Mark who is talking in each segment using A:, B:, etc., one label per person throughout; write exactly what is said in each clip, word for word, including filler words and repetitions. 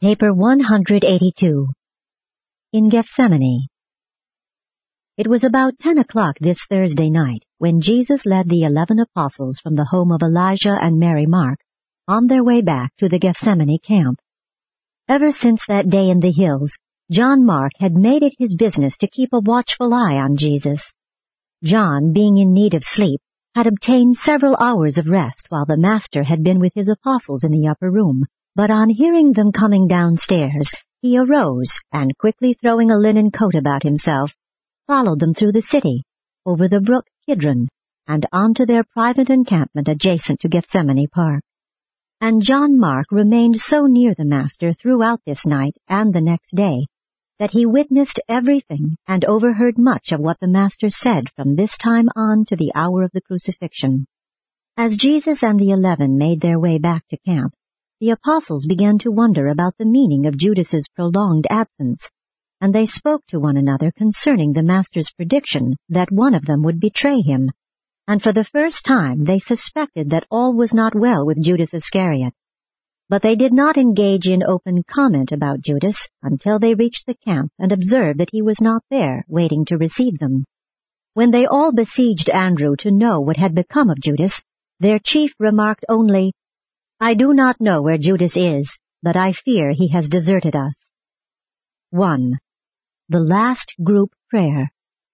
A: Paper one hundred eighty-two. In Gethsemane. It was about ten o'clock this Thursday night when Jesus led the eleven apostles from the home of Elijah and Mary Mark on their way back to the Gethsemane camp. Ever since that day in the hills, John Mark had made it his business to keep a watchful eye on Jesus. John, being in need of sleep, had obtained several hours of rest while the Master had been with his apostles in the upper room. But on hearing them coming downstairs, he arose, and quickly throwing a linen coat about himself, followed them through the city, over the brook Kidron, and on to their private encampment adjacent to Gethsemane Park. And John Mark remained so near the Master throughout this night and the next day, that he witnessed everything and overheard much of what the Master said from this time on to the hour of the crucifixion. As Jesus and the eleven made their way back to camp, the apostles began to wonder about the meaning of Judas's prolonged absence, and they spoke to one another concerning the Master's prediction that one of them would betray him, and for the first time they suspected that all was not well with Judas Iscariot. But they did not engage in open comment about Judas until they reached the camp and observed that he was not there, waiting to receive them. When they all besieged Andrew to know what had become of Judas, their chief remarked only, "I do not know where Judas is, but I fear he has deserted us." one. The Last Group Prayer.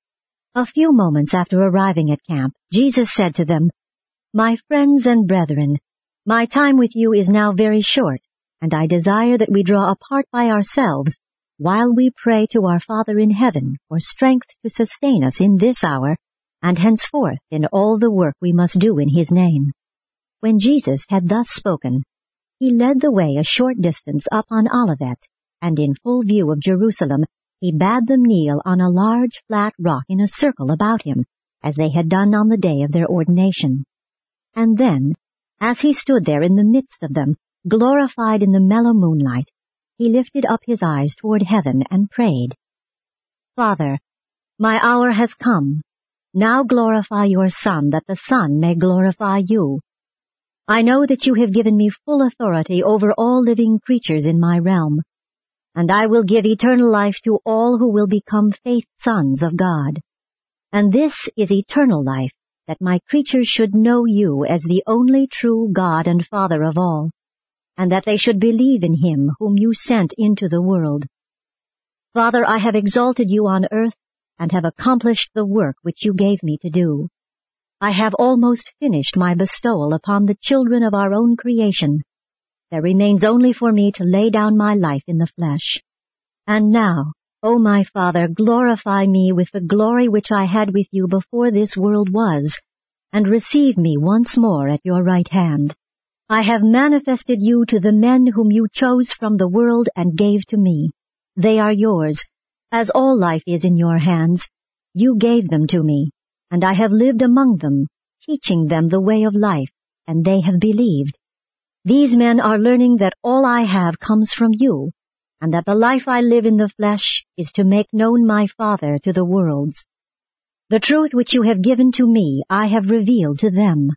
A: A few moments after arriving at camp, Jesus said to them, "My friends and brethren, my time with you is now very short, and I desire that we draw apart by ourselves, while we pray to our Father in heaven for strength to sustain us in this hour, and henceforth in all the work we must do in his name." When Jesus had thus spoken, he led the way a short distance up on Olivet, and in full view of Jerusalem, he bade them kneel on a large flat rock in a circle about him, as they had done on the day of their ordination. And then, as he stood there in the midst of them, glorified in the mellow moonlight, he lifted up his eyes toward heaven and prayed, "Father, my hour has come. Now glorify your Son, that the Son may glorify you. I know that you have given me full authority over all living creatures in my realm, and I will give eternal life to all who will become faith sons of God. And this is eternal life, that my creatures should know you as the only true God and Father of all, and that they should believe in him whom you sent into the world. Father, I have exalted you on earth, and have accomplished the work which you gave me to do. I have almost finished my bestowal upon the children of our own creation. There remains only for me to lay down my life in the flesh. And now, O my Father, glorify me with the glory which I had with you before this world was, and receive me once more at your right hand. I have manifested you to the men whom you chose from the world and gave to me. They are yours, as all life is in your hands. You gave them to me, and I have lived among them, teaching them the way of life, and they have believed. These men are learning that all I have comes from you, and that the life I live in the flesh is to make known my Father to the worlds. The truth which you have given to me I have revealed to them.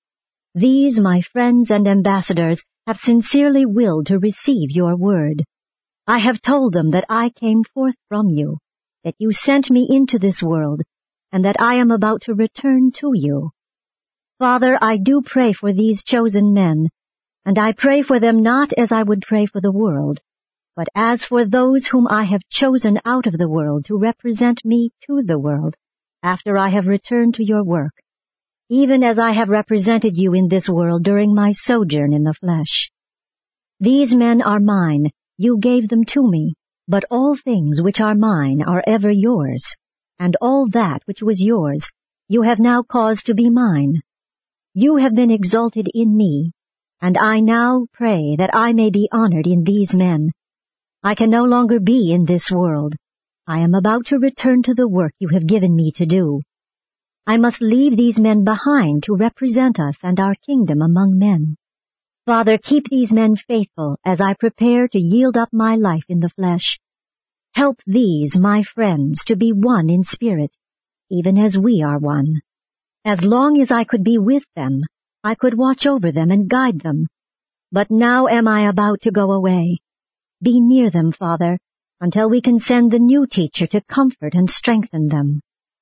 A: These, my friends and ambassadors, have sincerely willed to receive your word. I have told them that I came forth from you, that you sent me into this world, and that I am about to return to you. Father, I do pray for these chosen men, and I pray for them not as I would pray for the world, but as for those whom I have chosen out of the world to represent me to the world, after I have returned to your work, even as I have represented you in this world during my sojourn in the flesh. These men are mine, you gave them to me, but all things which are mine are ever yours, and all that which was yours you have now caused to be mine. You have been exalted in me, and I now pray that I may be honored in these men. I can no longer be in this world. I am about to return to the work you have given me to do. I must leave these men behind to represent us and our kingdom among men. Father, keep these men faithful as I prepare to yield up my life in the flesh. Help these, my friends, to be one in spirit, even as we are one. As long as I could be with them, I could watch over them and guide them. But now am I about to go away. Be near them, Father, until we can send the new teacher to comfort and strengthen them.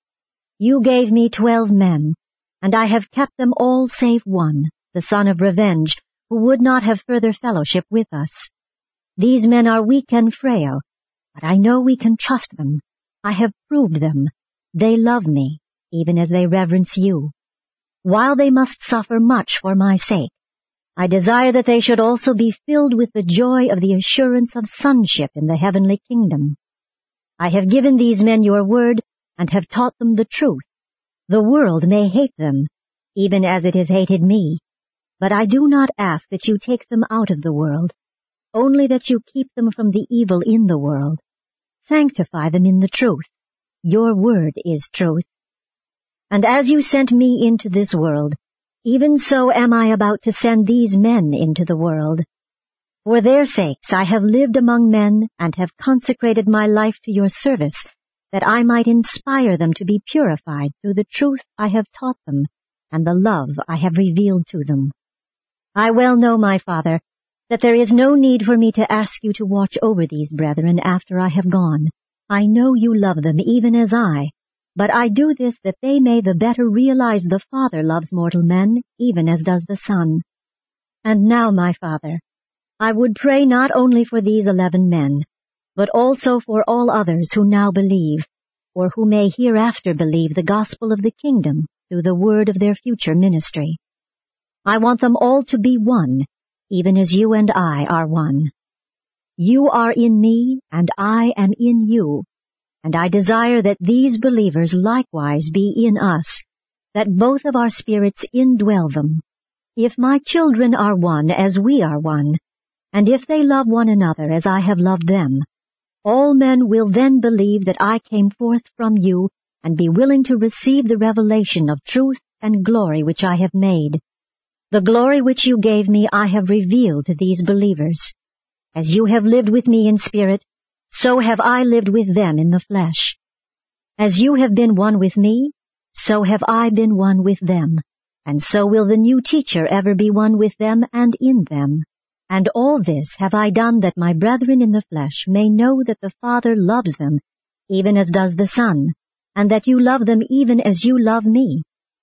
A: You gave me twelve men, and I have kept them all save one, the son of revenge, who would not have further fellowship with us. These men are weak and frail, but I know we can trust them. I have proved them. They love me, even as they reverence you. While they must suffer much for my sake, I desire that they should also be filled with the joy of the assurance of sonship in the heavenly kingdom. I have given these men your word and have taught them the truth. The world may hate them, even as it has hated me, but I do not ask that you take them out of the world, only that you keep them from the evil in the world. Sanctify them in the truth. Your word is truth. And as you sent me into this world, even so am I about to send these men into the world. For their sakes I have lived among men and have consecrated my life to your service, that I might inspire them to be purified through the truth I have taught them and the love I have revealed to them. I well know, my Father, that there is no need for me to ask you to watch over these brethren after I have gone. I know you love them even as I, but I do this that they may the better realize the Father loves mortal men even as does the Son. And now, my Father, I would pray not only for these eleven men, but also for all others who now believe, or who may hereafter believe the gospel of the kingdom through the word of their future ministry. I want them all to be one, even as you and I are one. You are in me, and I am in you, and I desire that these believers likewise be in us, that both of our spirits indwell them. If my children are one as we are one, and if they love one another as I have loved them, all men will then believe that I came forth from you and be willing to receive the revelation of truth and glory which I have made. The glory which you gave me I have revealed to these believers. As you have lived with me in spirit, so have I lived with them in the flesh. As you have been one with me, so have I been one with them, and so will the new teacher ever be one with them and in them. And all this have I done that my brethren in the flesh may know that the Father loves them, even as does the Son, and that you love them even as you love me.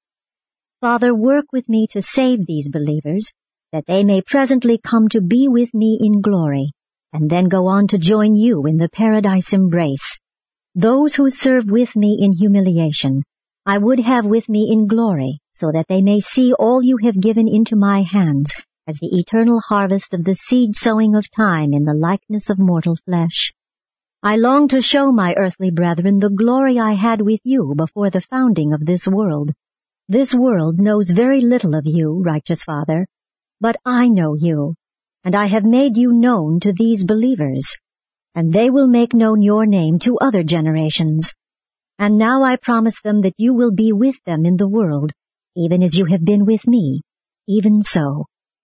A: Father, work with me to save these believers, that they may presently come to be with me in glory, and then go on to join you in the paradise embrace. Those who serve with me in humiliation, I would have with me in glory, so that they may see all you have given into my hands, as the eternal harvest of the seed sowing of time in the likeness of mortal flesh. I long to show my earthly brethren the glory I had with you before the founding of this world. This world knows very little of you, righteous Father, but I know you, and I have made you known to these believers, and they will make known your name to other generations. And now I promise them that you will be with them in the world, even as you have been with me, even so.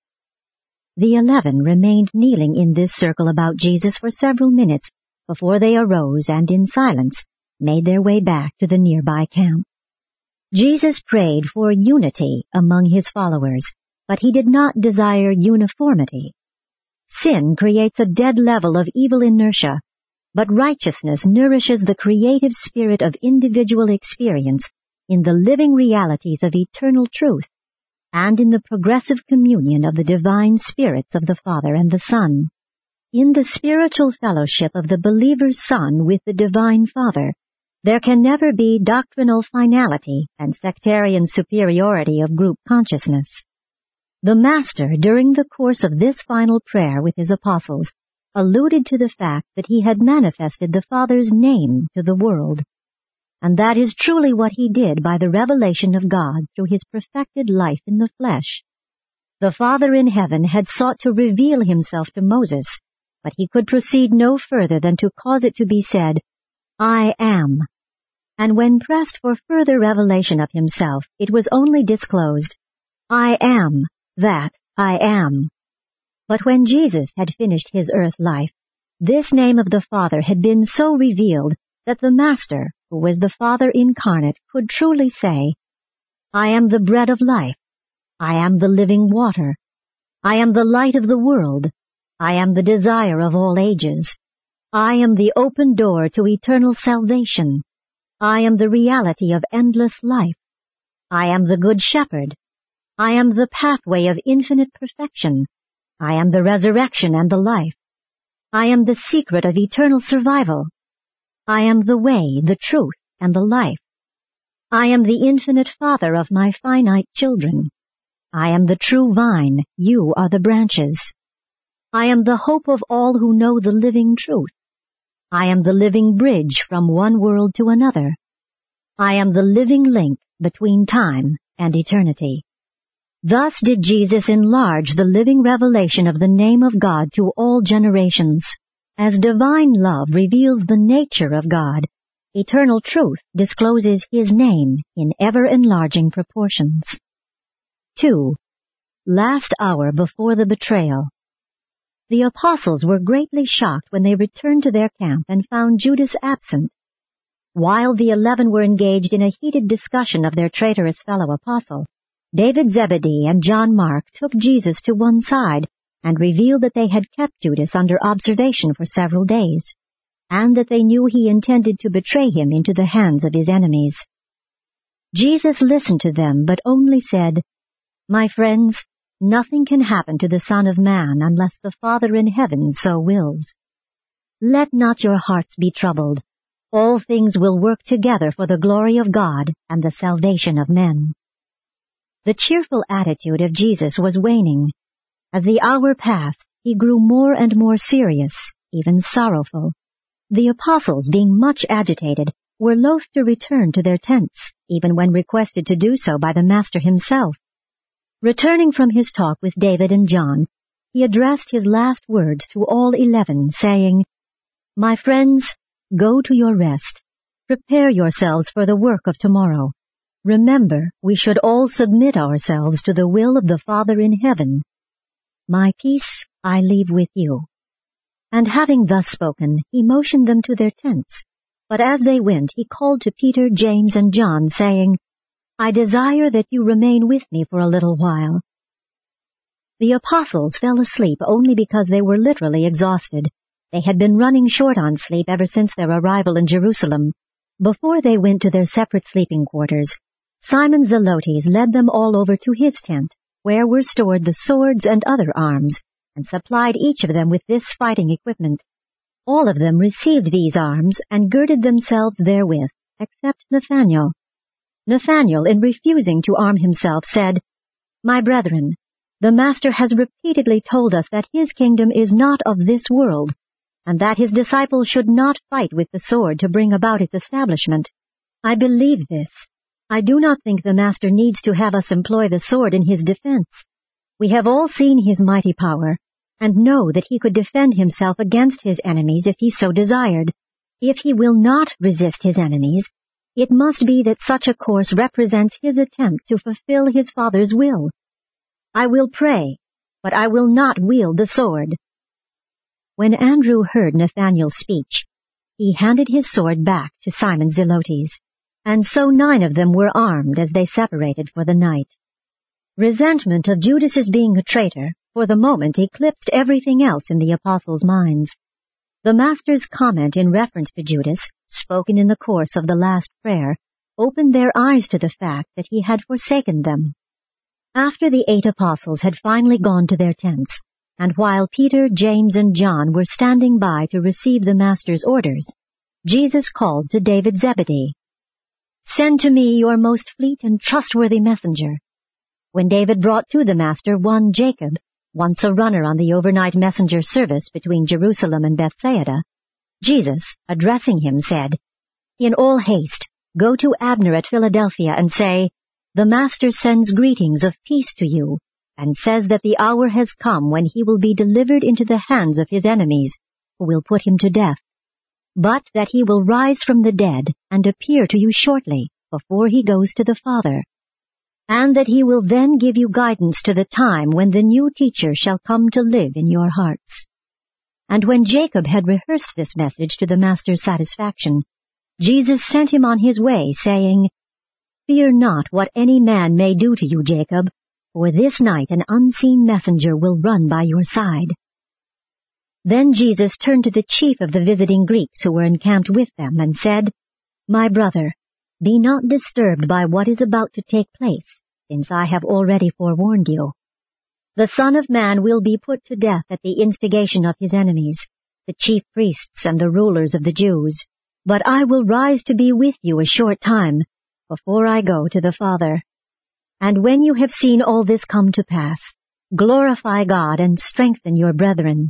A: The eleven remained kneeling in this circle about Jesus for several minutes before they arose and in silence made their way back to the nearby camp. Jesus prayed for unity among his followers, but he did not desire uniformity. Sin creates a dead level of evil inertia, but righteousness nourishes the creative spirit of individual experience in the living realities of eternal truth, and in the progressive communion of the divine spirits of the Father and the Son. In the spiritual fellowship of the believer's Son with the divine Father, there can never be doctrinal finality and sectarian superiority of group consciousness. The Master, during the course of this final prayer with his apostles, alluded to the fact that he had manifested the Father's name to the world. And that is truly what he did by the revelation of God through his perfected life in the flesh. The Father in heaven had sought to reveal himself to Moses, but he could proceed no further than to cause it to be said, I am. And when pressed for further revelation of himself, it was only disclosed, I am that I am. But when Jesus had finished his earth life, this name of the Father had been so revealed that the Master, who was the Father incarnate, could truly say, I am the bread of life. I am the living water. I am the light of the world. I am the desire of all ages. I am the open door to eternal salvation. I am the reality of endless life. I am the Good Shepherd. I am the pathway of infinite perfection. I am the resurrection and the life. I am the secret of eternal survival. I am the way, the truth, and the life. I am the infinite Father of my finite children. I am the true vine, you are the branches. I am the hope of all who know the living truth. I am the living bridge from one world to another. I am the living link between time and eternity. Thus did Jesus enlarge the living revelation of the name of God to all generations. As divine love reveals the nature of God, eternal truth discloses His name in ever-enlarging proportions. two. Last hour before the betrayal. The apostles were greatly shocked when they returned to their camp and found Judas absent. While the eleven were engaged in a heated discussion of their traitorous fellow apostle, David Zebedee and John Mark took Jesus to one side and revealed that they had kept Judas under observation for several days, and that they knew he intended to betray him into the hands of his enemies. Jesus listened to them, but only said, "My friends, nothing can happen to the Son of Man unless the Father in heaven so wills. Let not your hearts be troubled. All things will work together for the glory of God and the salvation of men." The cheerful attitude of Jesus was waning. As the hour passed, he grew more and more serious, even sorrowful. The apostles, being much agitated, were loath to return to their tents, even when requested to do so by the Master himself. Returning from his talk with David and John, he addressed his last words to all eleven, saying, "My friends, go to your rest. Prepare yourselves for the work of tomorrow. Remember, we should all submit ourselves to the will of the Father in heaven. My peace I leave with you." And having thus spoken, he motioned them to their tents. But as they went, he called to Peter, James, and John, saying, "I desire that you remain with me for a little while." The apostles fell asleep only because they were literally exhausted. They had been running short on sleep ever since their arrival in Jerusalem. Before they went to their separate sleeping quarters, Simon Zelotes led them all over to his tent, where were stored the swords and other arms, and supplied each of them with this fighting equipment. All of them received these arms and girded themselves therewith, except Nathanael. Nathanael, in refusing to arm himself, said, "My brethren, the Master has repeatedly told us that his kingdom is not of this world, and that his disciples should not fight with the sword to bring about its establishment. I believe this. I do not think the Master needs to have us employ the sword in his defense. We have all seen his mighty power, and know that he could defend himself against his enemies if he so desired. If he will not resist his enemies, it must be that such a course represents his attempt to fulfill his Father's will. I will pray, but I will not wield the sword." When Andrew heard Nathanael's speech, he handed his sword back to Simon Zelotes, and so nine of them were armed as they separated for the night. Resentment of Judas's being a traitor, for the moment eclipsed everything else in the apostles' minds. The Master's comment in reference to Judas, spoken in the course of the last prayer, opened their eyes to the fact that he had forsaken them. After the eight apostles had finally gone to their tents, and while Peter, James, and John were standing by to receive the Master's orders, Jesus called to David Zebedee, "Send to me your most fleet and trustworthy messenger." When David brought to the Master one Jacob, once a runner on the overnight messenger service between Jerusalem and Bethsaida, Jesus, addressing him, said, "In all haste, go to Abner at Philadelphia and say, 'The Master sends greetings of peace to you, and says that the hour has come when he will be delivered into the hands of his enemies, who will put him to death, but that he will rise from the dead and appear to you shortly, before he goes to the Father, and that he will then give you guidance to the time when the new teacher shall come to live in your hearts." And when Jacob had rehearsed this message to the Master's satisfaction, Jesus sent him on his way, saying, "Fear not what any man may do to you, Jacob, for this night an unseen messenger will run by your side." Then Jesus turned to the chief of the visiting Greeks who were encamped with them and said, "My brother, be not disturbed by what is about to take place, since I have already forewarned you. The Son of Man will be put to death at the instigation of his enemies, the chief priests and the rulers of the Jews. But I will rise to be with you a short time, before I go to the Father. And when you have seen all this come to pass, glorify God and strengthen your brethren."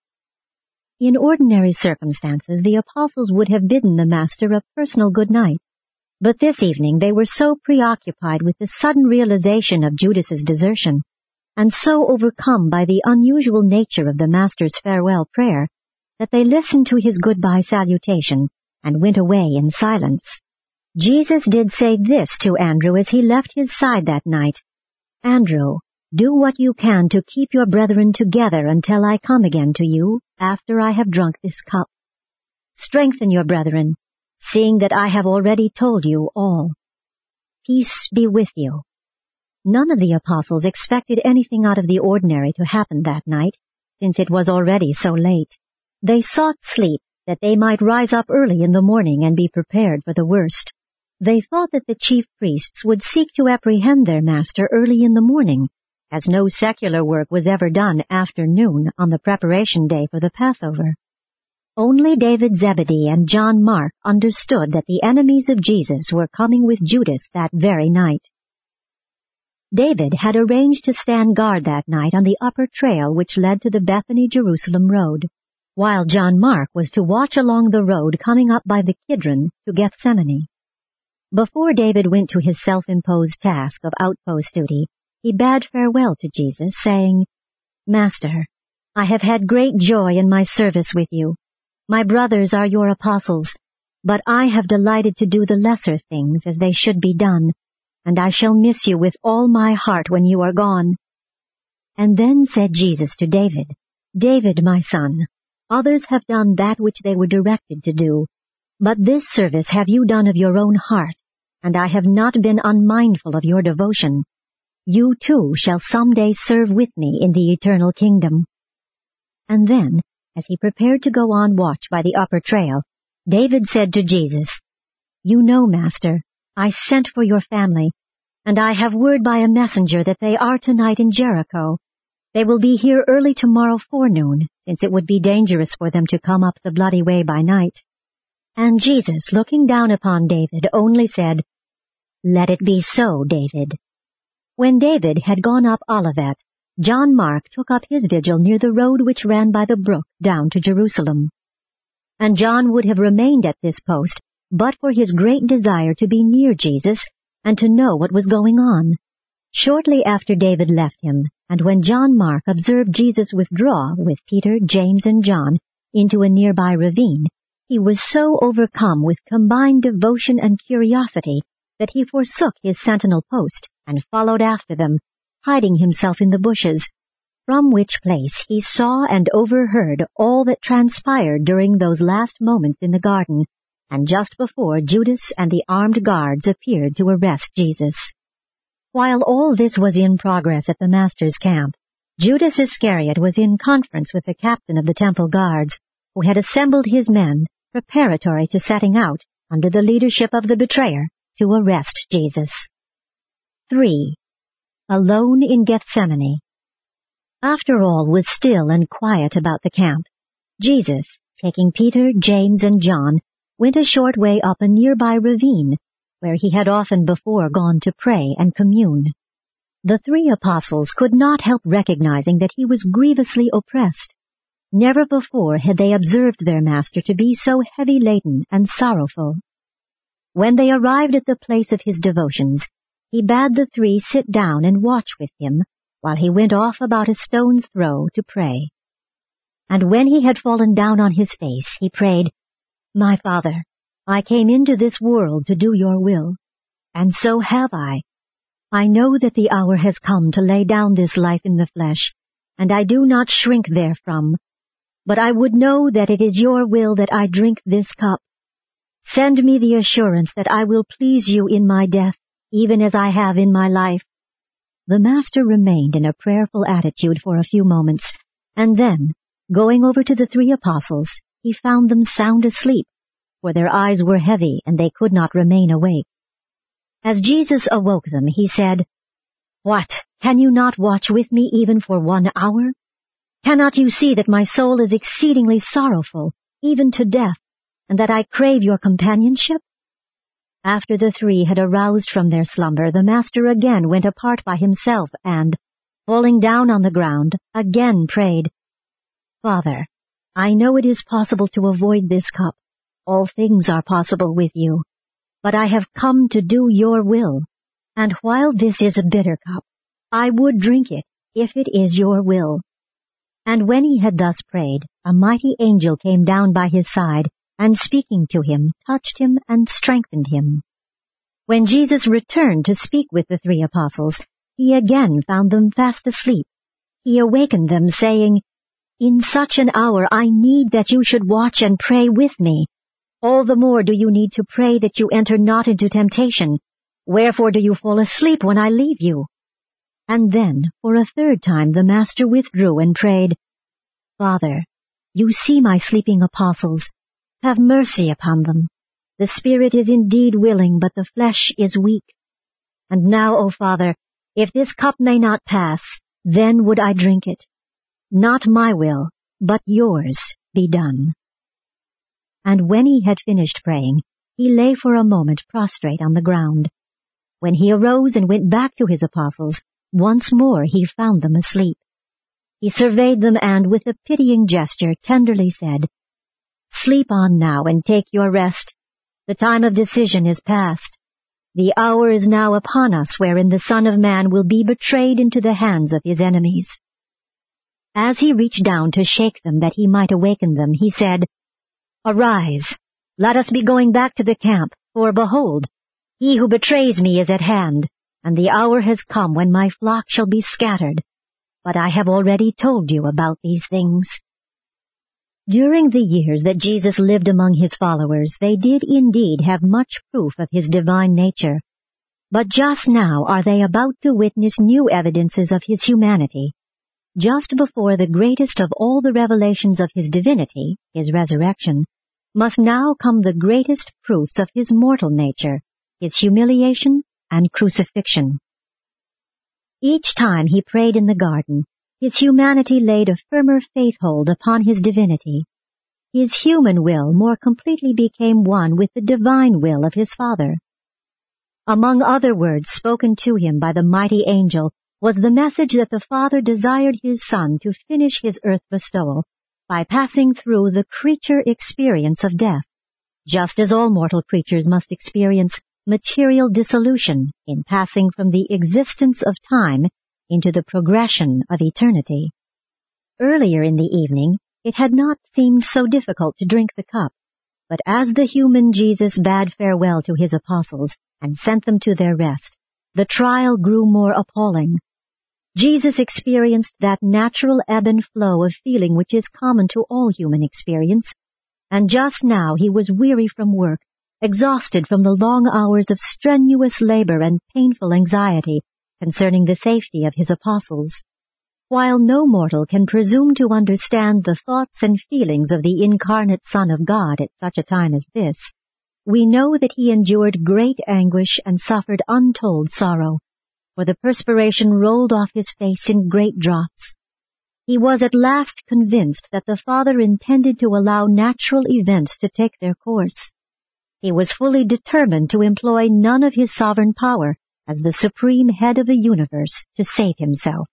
A: In ordinary circumstances, the apostles would have bidden the Master a personal good night. But this evening they were so preoccupied with the sudden realization of Judas's desertion, and so overcome by the unusual nature of the Master's farewell prayer, that they listened to his goodbye salutation and went away in silence. Jesus did say this to Andrew as he left his side that night, "Andrew, do what you can to keep your brethren together until I come again to you, after I have drunk this cup. Strengthen your brethren, seeing that I have already told you all. Peace be with you." None of the apostles expected anything out of the ordinary to happen that night, since it was already so late. They sought sleep, that they might rise up early in the morning and be prepared for the worst. They thought that the chief priests would seek to apprehend their Master early in the morning, as no secular work was ever done after noon on the preparation day for the Passover. Only David Zebedee and John Mark understood that the enemies of Jesus were coming with Judas that very night. David had arranged to stand guard that night on the upper trail which led to the Bethany-Jerusalem road, while John Mark was to watch along the road coming up by the Kidron to Gethsemane. Before David went to his self-imposed task of outpost duty, he bade farewell to Jesus, saying, "Master, I have had great joy in my service with you. My brothers are your apostles, but I have delighted to do the lesser things as they should be done, and I shall miss you with all my heart when you are gone." And then said Jesus to David, "David, my son, others have done that which they were directed to do, but this service have you done of your own heart, and I have not been unmindful of your devotion. You too shall some day serve with me in the eternal kingdom." And then, as he prepared to go on watch by the upper trail, David said to Jesus, "You know, Master, I sent for your family, and I have word by a messenger that they are tonight in Jericho. They will be here early tomorrow forenoon, since it would be dangerous for them to come up the bloody way by night." And Jesus, looking down upon David, only said, "Let it be so, David." When David had gone up Olivet, John Mark took up his vigil near the road which ran by the brook down to Jerusalem. And John would have remained at this post, but for his great desire to be near Jesus and to know what was going on. Shortly after David left him, and when John Mark observed Jesus withdraw with Peter, James, and John into a nearby ravine, he was so overcome with combined devotion and curiosity that he forsook his sentinel post and followed after them, hiding himself in the bushes, from which place he saw and overheard all that transpired during those last moments in the garden, and just before Judas and the armed guards appeared to arrest Jesus. While all this was in progress at the Master's camp, Judas Iscariot was in conference with the captain of the temple guards, who had assembled his men preparatory to setting out, under the leadership of the betrayer, to arrest Jesus. three. Alone in Gethsemane. After all was still and quiet about the camp, Jesus, taking Peter, James, and John, went a short way up a nearby ravine, where he had often before gone to pray and commune. The three apostles could not help recognizing that he was grievously oppressed. Never before had they observed their Master to be so heavy-laden and sorrowful. When they arrived at the place of his devotions, he bade the three sit down and watch with him, while he went off about a stone's throw to pray. And when he had fallen down on his face, he prayed, "My Father, I came into this world to do your will, and so have I. I know that the hour has come to lay down this life in the flesh, and I do not shrink therefrom. But I would know that it is your will that I drink this cup. Send me the assurance that I will please you in my death, even as I have in my life." The Master remained in a prayerful attitude for a few moments, and then, Going over to the three apostles, he found them sound asleep, for their eyes were heavy and they could not remain awake. As Jesus awoke them, he said, "What, can you not watch with me even for one hour? Cannot you see that my soul is exceedingly sorrowful, even to death, and that I crave your companionship?" After the three had aroused from their slumber, the Master again went apart by himself and, falling down on the ground, again prayed, "Father, I know it is possible to avoid this cup. All things are possible with you. But I have come to do your will. And while this is a bitter cup, I would drink it, if it is your will." And when he had thus prayed, a mighty angel came down by his side, and speaking to him, touched him and strengthened him. When Jesus returned to speak with the three apostles, he again found them fast asleep. He awakened them, saying, "In such an hour I need that you should watch and pray with me. All the more do you need to pray that you enter not into temptation. Wherefore do you fall asleep when I leave you?" And then, for a third time, the Master withdrew and prayed, "Father, you see my sleeping apostles. Have mercy upon them. The spirit is indeed willing, but the flesh is weak. And now, O Father, if this cup may not pass, then would I drink it. Not my will, but yours be done." And when he had finished praying, he lay for a moment prostrate on the ground. When he arose and went back to his apostles, once more he found them asleep. He surveyed them and, with a pitying gesture, tenderly said, "Sleep on now and take your rest. The time of decision is past. The hour is now upon us wherein the Son of Man will be betrayed into the hands of his enemies." As he reached down to shake them that he might awaken them, he said, "Arise, let us be going back to the camp, for behold, he who betrays me is at hand, and the hour has come when my flock shall be scattered. But I have already told you about these things." During the years that Jesus lived among his followers, they did indeed have much proof of his divine nature. But just now are they about to witness new evidences of his humanity. Just before the greatest of all the revelations of his divinity, his resurrection, must now come the greatest proofs of his mortal nature, his humiliation and crucifixion. Each time he prayed in the garden, his humanity laid a firmer faith-hold upon his divinity. His human will more completely became one with the divine will of his Father. Among other words spoken to him by the mighty angel was the message that the Father desired his Son to finish his earth bestowal by passing through the creature experience of death, just as all mortal creatures must experience material dissolution in passing from the existence of time into the progression of eternity. Earlier in the evening, it had not seemed so difficult to drink the cup, but as the human Jesus bade farewell to his apostles and sent them to their rest, the trial grew more appalling. Jesus experienced that natural ebb and flow of feeling which is common to all human experience, and just now he was weary from work, exhausted from the long hours of strenuous labor and painful anxiety concerning the safety of his apostles. While no mortal can presume to understand the thoughts and feelings of the incarnate Son of God at such a time as this, we know that he endured great anguish and suffered untold sorrow, for the perspiration rolled off his face in great drops. He was at last convinced that the Father intended to allow natural events to take their course. He was fully determined to employ none of his sovereign power as the supreme head of the universe to save himself.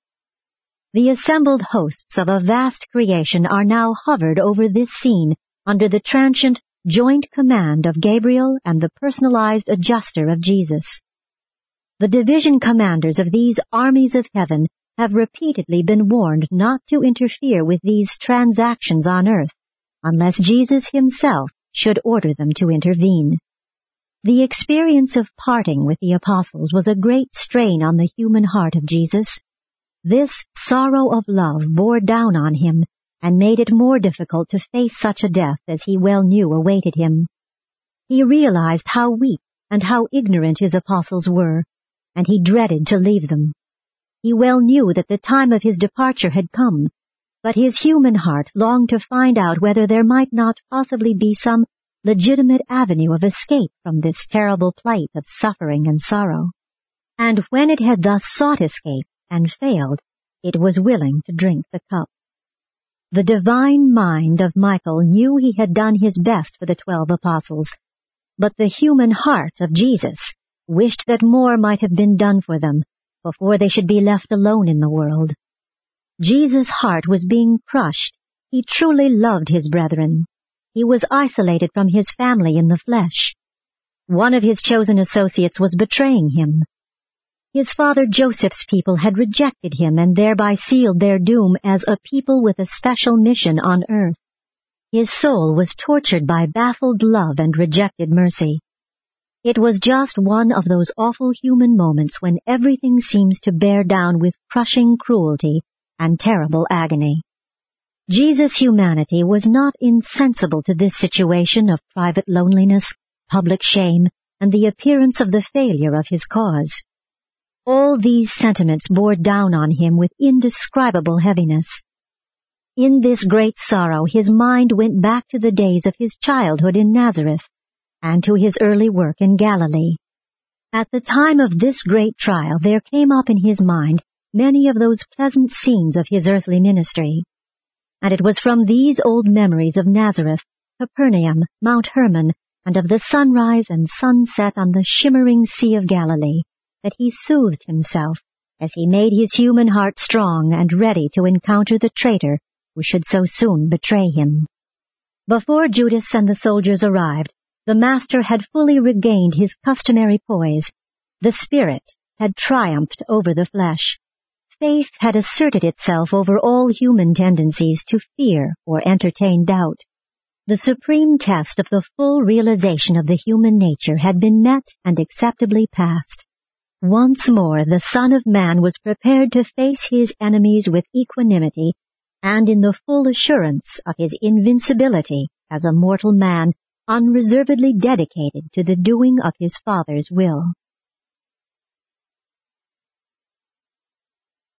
A: The assembled hosts of a vast creation are now hovered over this scene under the transient joint command of Gabriel and the personalized adjuster of Jesus. The division commanders of these armies of heaven have repeatedly been warned not to interfere with these transactions on earth, unless Jesus himself should order them to intervene. The experience of parting with the apostles was a great strain on the human heart of Jesus. This sorrow of love bore down on him and made it more difficult to face such a death as he well knew awaited him. He realized how weak and how ignorant his apostles were, and he dreaded to leave them. He well knew that the time of his departure had come, but his human heart longed to find out whether there might not possibly be some legitimate avenue of escape from this terrible plight of suffering and sorrow. And when it had thus sought escape and failed, it was willing to drink the cup. The divine mind of Michael knew he had done his best for the twelve apostles, but the human heart of Jesus wished that more might have been done for them before they should be left alone in the world. Jesus' heart was being crushed. He truly loved his brethren. He was isolated from his family in the flesh. One of his chosen associates was betraying him. His father Joseph's people had rejected him and thereby sealed their doom as a people with a special mission on earth. His soul was tortured by baffled love and rejected mercy. It was just one of those awful human moments when everything seems to bear down with crushing cruelty and terrible agony. Jesus' humanity was not insensible to this situation of private loneliness, public shame, and the appearance of the failure of his cause. All these sentiments bore down on him with indescribable heaviness. In this great sorrow his mind went back to the days of his childhood in Nazareth and to his early work in Galilee. At the time of this great trial there came up in his mind many of those pleasant scenes of his earthly ministry. And it was from these old memories of Nazareth, Capernaum, Mount Hermon, and of the sunrise and sunset on the shimmering Sea of Galilee that he soothed himself as he made his human heart strong and ready to encounter the traitor who should so soon betray him. Before Judas and the soldiers arrived, the Master had fully regained his customary poise. The Spirit had triumphed over the flesh. Faith had asserted itself over all human tendencies to fear or entertain doubt. The supreme test of the full realization of the human nature had been met and acceptably passed. Once more the Son of Man was prepared to face his enemies with equanimity and in the full assurance of his invincibility as a mortal man unreservedly dedicated to the doing of his Father's will.